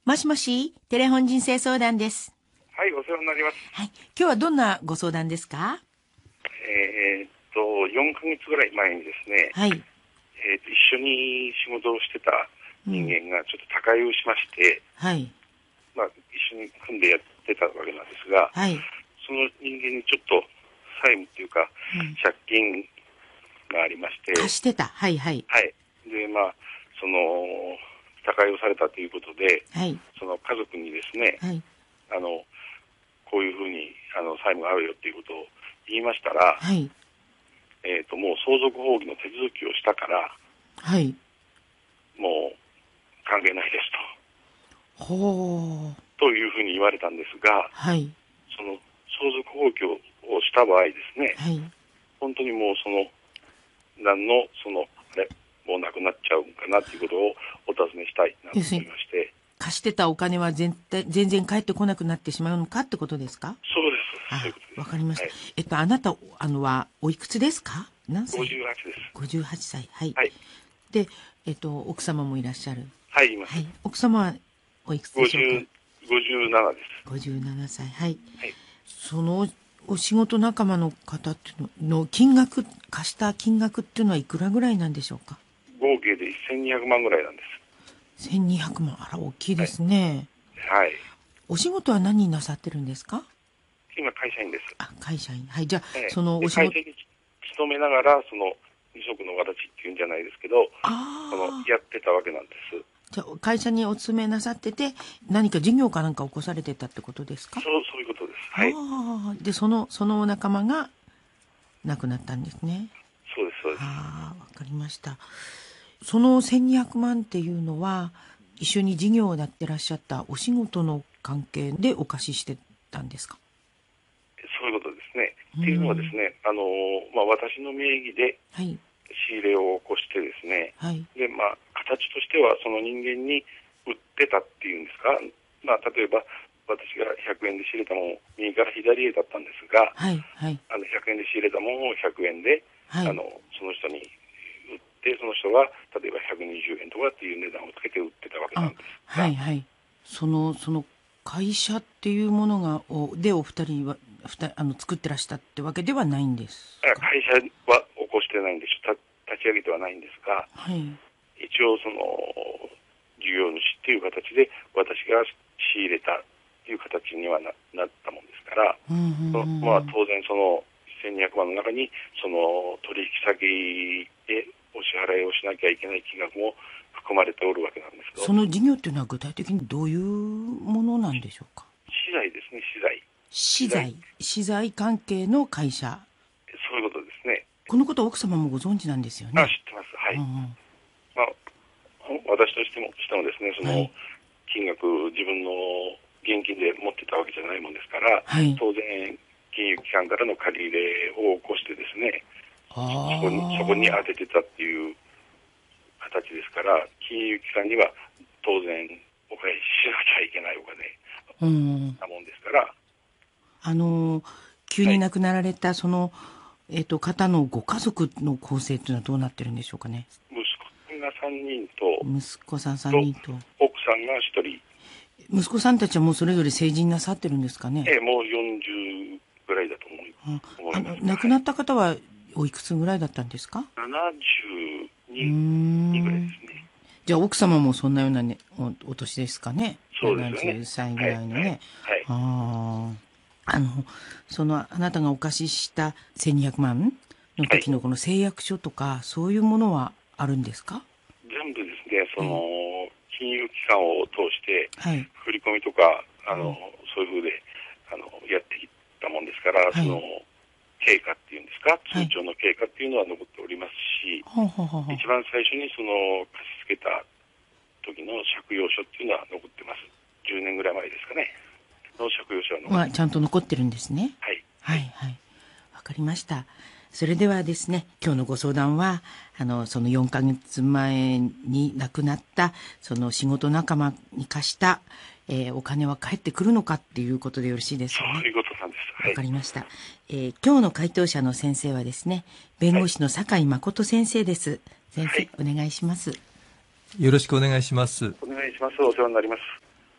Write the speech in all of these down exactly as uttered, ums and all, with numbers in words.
もしもし、テレフォン人生相談です。 はい、お世話になります。 はい、今日はどんなご相談ですか？ えー、っと、よんかげつぐらい前にですね、 はい。 えー、っと、一緒に仕事をしてた人間がちょっと他界をしまして、 うん、はい。 まあ、一緒に組んでやってたわけなんですが、 はい。 その人間にちょっと債務っていうか、うん、借金がありまして、 貸してた。はいはい。 はい。で、まあ、その、他界をされたということで、 はい。 その家族にですね、 はい。 あの、こういうふうにあの債務があるよっていうことを言いましたら、 はい。 えっと、もう相続放棄の手続きをしたから、 はい。 もう関係ないですと。ほう。 というふうに言われたんですが、 はい。 その相続放棄をした場合ですね、 はい。本当にもうその、何の、その、ね、もうなくなっちゃうかなっていうことをお尋ねしたいなと思いまして。 貸してたお金は全全然返ってこなくなってしまうのかってことですか？ そうです。 あ、 そういうことです。 わかりました。 はい、 えっと、あなた、あの、は、おいくつですか？何歳？ ごじゅうはちです。 ごじゅうはっさい。はい。 はい。 で、えっと、奥様もいらっしゃる。 はい、います。はい。 奥様はおいくつでしょうか？ ごじゅうななです。 ごじゅうななさい。はい。 はい。 そのお仕事仲間の方っていうのの金額、貸した金額っていうのはいくらぐらいなんでしょうか？ 合計でせんにひゃくまんぐらいなんです。 せんにひゃくまん。あら、大きいですね。 はい。はい、 お仕事は何なさってるんですか？ 今、会社員です。 あ、会社員。はい。じゃあ、 はい、 そのお仕事。 会社に勤めながら、その二足のわらじっていうんじゃないですけど、 あそのやってたわけなんです。 じゃあ、会社にお勤めなさってて、何か事業かなんか起こされてたってことですか？ そう、そういうことです。はい。 ああ。で、その、そのお仲間が亡くなったんですね。 そうです、そうです。 ああ、わかりました。そのせんにひゃくまんっていうのは、一緒に事業をやってらっしゃったお仕事の関係でお貸ししてたんですか？ そういうことですね。っていうのはですね、あの、まあ、私の名義で仕入れを起こしてですね、はい、で、まあ、形としてはその人間に売ってたっていうんですか、まあ、例えば私がひゃくえんで仕入れたものを右から左へだったんですが、はいはい、あのひゃくえんで仕入れたものをひゃくえんで、はい、あのその人に売って、その人が例えばひゃくにじゅうえんとかっていう値段をつけて売ってたわけなんですが、はいはい、 そのその会社っていうものがおでお二人はあの作ってらしたってわけではないんですか？ 会社は起こしてないんです。立ち上げてはないんですが、はい、一応その事業主っていう形で私が仕入れたっていう形には な, なったもんですから、うんうんうん、まあ、当然そのせんにひゃくまんの中にその取引先へお支払いをしなきゃいけない金額も含まれておるわけなんですけど、 その事業っていうのは具体的にどういうものなんでしょうか？ 資材ですね。資材資材資材関係の会社。 そういうことですね。 このことは奥様もご存知なんですよね？ あ、知ってます。はい、うんうん、まあ、私としてもしてもですね、その金額、はい、自分の現金で持ってたわけじゃないもんですから、はい、当然金融機関からの借り入れを起こしてですね、そこにそこに当ててたっていう形ですから、金融機関には当然お返ししなきゃいけないお金なもんですから、 うん、あの急に亡くなられたその、はい、えー、と方のご家族の構成というのはどうなってるんでしょうかね？ 息子がさんにんと、 息子さんさんにんと奥さんがひとり。 息子さんたちはもうそれぞれ成人なさってるんですかね？ ええ、もうよんじゅうぐらいだと思います。 あの亡くなった方はおいくつぐらいだったんですか？ ななじゅうにぐらいですね。 じゃあ奥様もそんなような、ね、お, お年ですかね？ そうですね。 ななじゅっさいぐらいのね。 はい。はい、 ああのそのあなたがお貸ししたせんにひゃくまんの時のこの誓約書とか、はい、そういうものはあるんですか？ 全部ですね、その、はい、金融機関を通して振り込みとか、はい、あの、うん、そういうふうであのやってきたもんですから、はい、その経過っていうんですか、通帳の経過っていうのは残っておりますし、はい、一番最初にその貸し付けた時の借用書っていうのは残ってます。じゅうねんぐらい前ですかね。の借用書は残ってます。 まあ、ちゃんと残ってるんですね。 はい。 はいはい。わかりました。それではですね、今日のご相談は、あの、そのよんかげつまえに亡くなった、その仕事仲間に貸した、えー、お金は返ってくるのかっていうことでよろしいですかね？ そういうことなんです。 わ、はい、かりました。えー、今日の回答者の先生はですね、弁護士の酒井誠先生です。先生、はい、お願いします。 よろしくお願いします。 お願いします。お世話になります。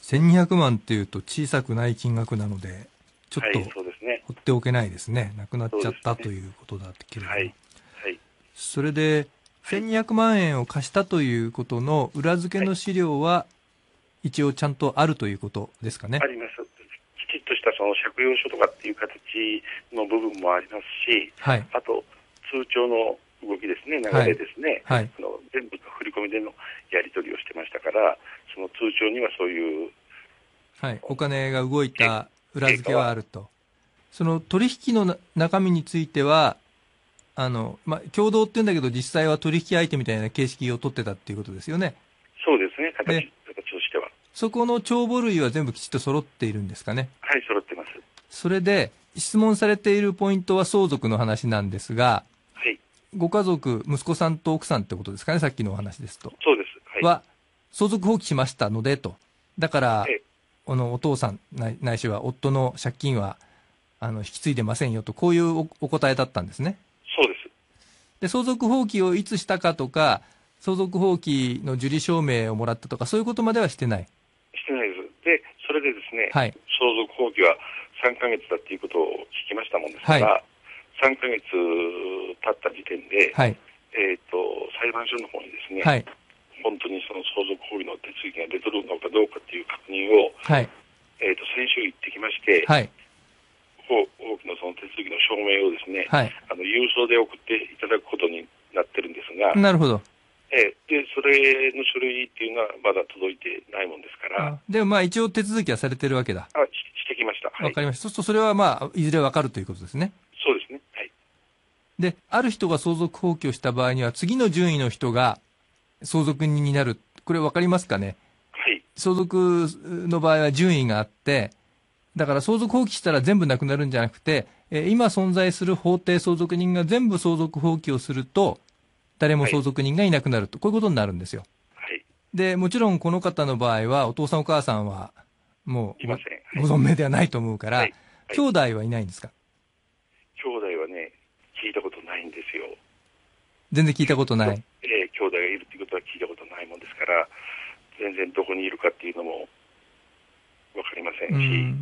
せんにひゃくまんっていうと小さくない金額なので、ちょっとはい、そうですね。 放っておけないですね。なくなっちゃった、ね、ということだけれども。はい。 はい。 それで、せんにひゃくまんえんを貸したということの裏付けの資料は、一応ちゃんとあるということですかね。 あります。きちっとしたその借用書とかっていう形の部分もありますし、はい、あと通帳の動きですね、流れですね、はいはい、あの全部振り込みでのやり取りをしてましたから、その通帳にはそういう、 はい、お金が動いた裏付けはあると。その取引の中身については、あの、まあ、共同って言うんだけど、実際は取引相手みたいな形式を取ってたっていうことですよね。 そうですね、形、形としては。 そこの帳簿類は全部きちっと揃っているんですかね。 はい、揃ってます。 それで、質問されているポイントは相続の話なんですが、はい。ご家族、息子さんと奥さんってことですかね、さっきのお話ですと。 そうです。はい。 は、相続放棄しましたのでと。だから、あの、お父さんないないしは夫の借金は、あの、引き継いでませんよと、こういうお、お答えだったんですね。 そうです。 で、相続放棄をいつしたかとか、相続放棄の受理証明をもらったとか、そういうことまではしてない。 してないです。で、それでですね、はい、相続放棄はさんかげつだっていうことを聞きましたもんですから、はい、さんかげつ経った時点で、はい、えっと、裁判所の方にですね、はい、本当にその相続放棄の手続きが出とるのかどうかっていう確認を、はい、えっと、先週行ってきまして、はい、放棄のその手続きの証明をですね、はい、あの、郵送で送っていただくことになってるんですが、 なるほど。 ええ、で、それの書類っていうのはまだ届いてないもんですから。 でもまあ一応手続きはされてるわけだ。 あ、し, してきました。 わ、はい、かりました。そうするとそれはまあ、いずれわかるということですね。 そうですね。はい。 で、ある人が相続放棄をした場合には、次の順位の人が相続人になる。これわかりますかね。 はい。 相続の場合は順位があって、だから相続放棄したら全部なくなるんじゃなくて、え今存在する法定相続人が全部相続放棄をすると、誰も相続人がいなくなると、はい、こういうことになるんですよ。はい。で、もちろんこの方の場合は、お父さんお母さんは、もう、 ご存命ではないと思うから、はいはい、兄弟はいないんですか？ 兄弟はね、聞いたことないんですよ。 全然聞いたことない。 ええ、兄弟がいるっていうことは聞いたことないもんですから、全然どこにいるかっていうのもわかりませんし。うん。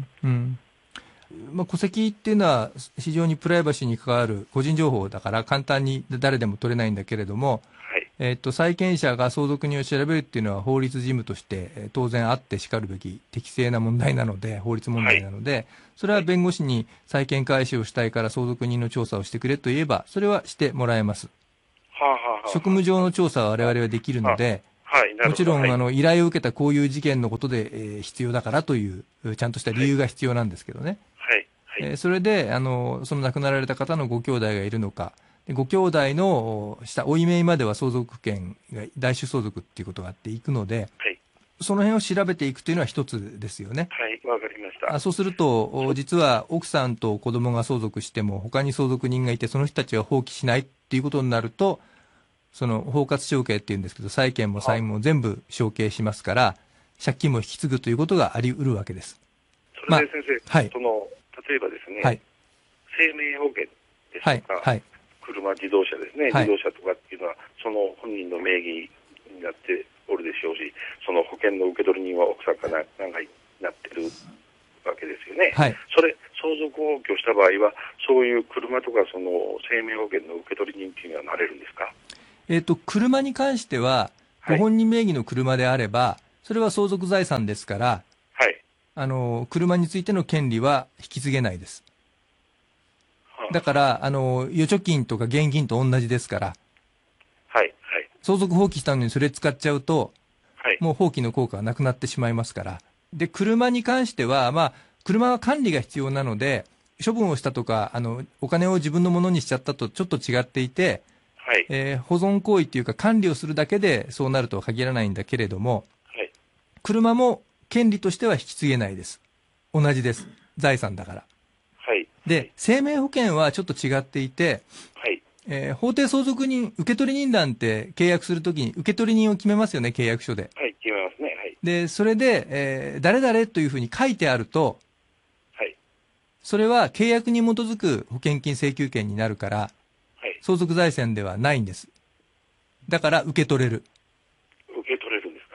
うんまあ、戸籍っていうのは非常にプライバシーに関わる個人情報だから簡単に誰でも取れないんだけれども、はいえー、と債権者が相続人を調べるっていうのは法律事務として当然あってしかるべき適正な問題なので、法律問題なので、はい、それは弁護士に債権開始をしたいから相続人の調査をしてくれと言えばそれはしてもらえます。はあはあはあ、職務上の調査は我々はできるので、はい、もちろん、はい、あの依頼を受けたこういう事件のことで、えー、必要だからというちゃんとした理由が必要なんですけどね。はいはいえー、それであのその亡くなられた方のご兄弟がいるのか、ご兄弟の下負い目までは相続権が代執相続っていうことがあっていくので、はい、その辺を調べていくというのは一つですよね。 はい、わかりました。 あそうすると実は奥さんと子供が相続しても他に相続人がいてその人たちは放棄しないっていうことになると、その包括承継っていうんですけど、債権も債務も全部承継しますから借金も引き継ぐということがあり得るわけです。 それで先生、まあはい、その例えばですね、はい、生命保険ですとか、はいはい、車、自動車ですね、はい、自動車とかっていうのはその本人の名義になっておるでしょうし、その保険の受取人は奥さんかななんかになってるわけですよね。はい、それ相続放棄をした場合はそういう車とかその生命保険の受取人っていうのはなれるんですか？ えーと、車に関してはご本人名義の車であれば、はい、それは相続財産ですから、はい、あの車についての権利は引き継げないです。だからあの預貯金とか現金と同じですから、はいはい、相続放棄したのにそれ使っちゃうと、はい、もう放棄の効果がなくなってしまいますから。で車に関しては、まあ、車は管理が必要なので処分をしたとかあのお金を自分のものにしちゃったとちょっと違っていて、はいえー、保存行為というか管理をするだけでそうなるとは限らないんだけれども、はい、車も権利としては引き継げないです。同じです。財産だから。はい、で、生命保険はちょっと違っていて、はいえー、法定相続人、受取人なんて契約するときに受取人を決めますよね、契約書で。 はい、決めますね。はい、 で、それで、えー、誰々というふうに書いてあると、はい、それは契約に基づく保険金請求権になるから、相続財産ではないんです。だから受け取れる。 受け取れるんですか？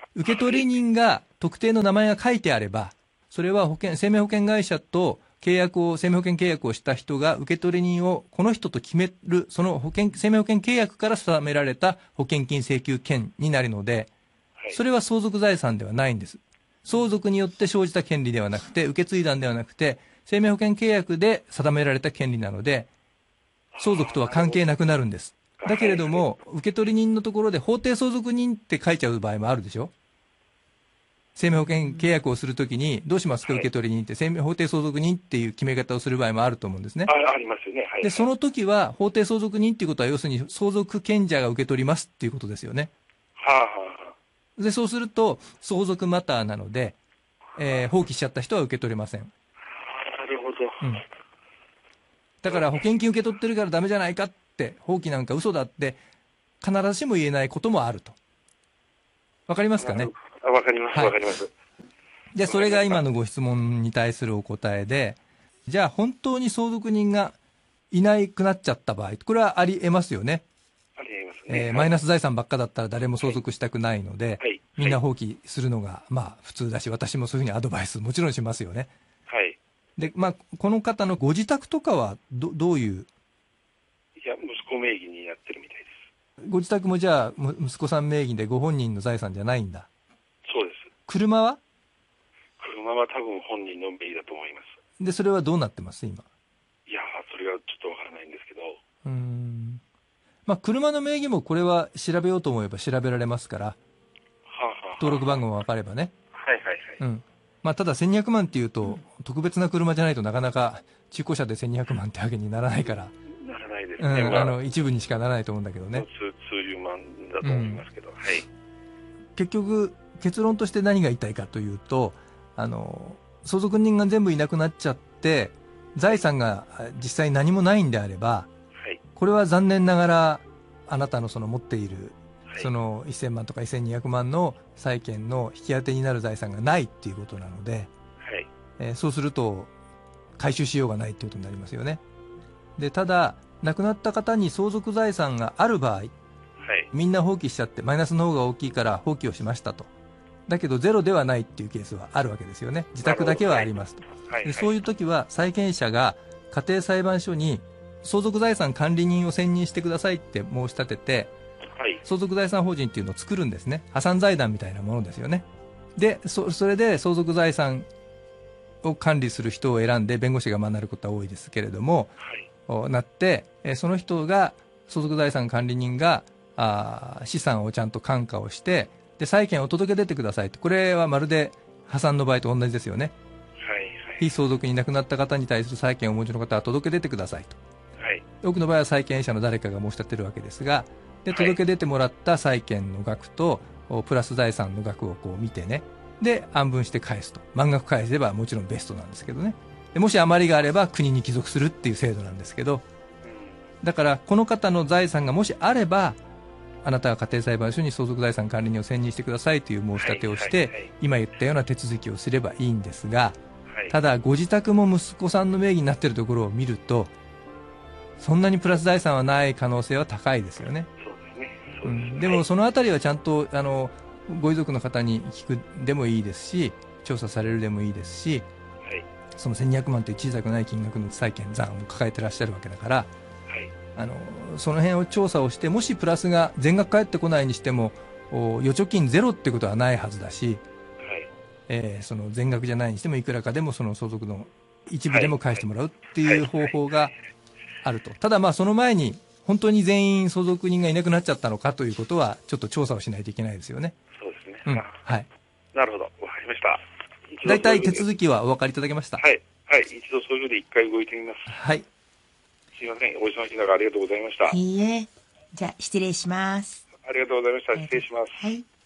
受取人が特定の名前が書いてあれば、それは保険、生命保険会社と契約を、生命保険契約をした人が受取人をこの人と決める、その保険、生命保険契約から定められた保険金請求権になるので、それは相続財産ではないんです。相続によって生じた権利ではなくて、受け継いだんではなくて、生命保険契約で定められた権利なので、相続とは関係なくなるんです。だけれども、受取人のところで法定相続人って書いちゃう場合もあるでしょ。生命保険契約をするときに、どうしますか、受取人って、生命法定相続人っていう決め方をする場合もあると思うんですね。 あ、ありますよね。はい。 で、その時は、法定相続人っていうことは、要するに相続権者が受け取りますっていうことですよね。 はあはあ。で、そうすると、相続マターなので、えー、放棄しちゃった人は受け取れません。 なるほど。うん。 だから、保険金受け取ってるからダメじゃないかって、放棄なんか嘘だって、必ずしも言えないこともあると。わかりますかね。 わかります、わかります。 で、それが今のご質問に対するお答えで、じゃあ本当に相続人がいなくなっちゃった場合、これはあり得ますよね。 あり得ますね。 えー、マイナス財産ばっかだったら誰も相続したくないので、はいはい、みんな放棄するのが、まあ普通だし、私もそういうふうにアドバイスもちろんしますよね。 はい。 で、まあ、この方のご自宅とかはど、どういう？ いや、息子名義になってるみたいです。 ご自宅もじゃあ、息子さん名義でご本人の財産じゃないんだ。 そうです。 車は？ 車は多分本人の名義だと思います。 で、それはどうなってます今？ いやー、それがちょっとわからないんですけど。 うーん。まあ、車の名義もこれは調べようと思えば調べられますから、はあはあ、 登録番号が分かればね。 はいはいはい。 うん。まあ、ただせんにひゃくまんっていうと、うん、特別な車じゃないとなかなか中古車でせんにひゃくまんってわけにならないから。 ならないですね。 うん、あの、一部にしかならないと思うんだけどね。 数、数十万だと思いますけど、うん、はい。 結局、結論として何が言いたいかというと、あの、相続人が全部いなくなっちゃって、財産が実際何もないんであれば、はい、これは残念ながら、あなたのその持っている、はい、そのせんまんとかせんにひゃくまんの債権の引き当てになる財産がないっていうことなので、はいえー、そうすると、回収しようがないっていうことになりますよね。で、ただ、亡くなった方に相続財産がある場合、はい、みんな放棄しちゃって、マイナスの方が大きいから放棄をしましたと。だけどゼロではないっていうケースはあるわけですよね。自宅だけはありますと。はい、でそういう時は債権者が家庭裁判所に相続財産管理人を選任してくださいって申し立てて、はい、相続財産法人っていうのを作るんですね。破産財団みたいなものですよね。で、そ、それで相続財産を管理する人を選んで弁護士がまあなることは多いですけれども、はい、なって、その人が相続財産管理人があ資産をちゃんと管理をしてで債権を届け出てくださいと。これはまるで破産の場合と同じですよね。はいはい、非相続に亡くなった方に対する債権をお持ちの方は届け出てくださいと。はい、多くの場合は債権者の誰かが申し立てるわけですが、で届け出てもらった債権の額とプラス財産の額をこう見てね、で安分して返すと。満額返せばもちろんベストなんですけどね。でもし余りがあれば国に帰属するっていう制度なんですけど、だからこの方の財産がもしあれば、あなたは家庭裁判所に相続財産管理人を選任してくださいという申し立てをして、はいはいはい、今言ったような手続きをすればいいんですが、はい、ただご自宅も息子さんの名義になっているところを見ると、そんなにプラス財産はない可能性は高いですよね。そうですね。そうですね。うん、でもそのあたりはちゃんとあのご遺族の方に聞くでもいいですし、調査されるでもいいですし、はい、そのせんにひゃくまんという小さくない金額の債権残を抱えてらっしゃるわけだから、あのその辺を調査をして、もしプラスが全額返ってこないにしても預貯金ゼロってことはないはずだし、はいえー、その全額じゃないにしてもいくらかでもその相続の一部でも返してもらうっていう方法があると。ただまあその前に本当に全員相続人がいなくなっちゃったのかということはちょっと調査をしないといけないですよね。 そうですね、 うんはい、 なるほど、わかりました。 大体手続きはお分かりいただけました？ はい、はい、一度そういうので一回動いてみます。 はい、 すいません、お忙しい中ありがとうございました。 いいえ、じゃあ失礼します。 ありがとうございました。失礼します。 はい。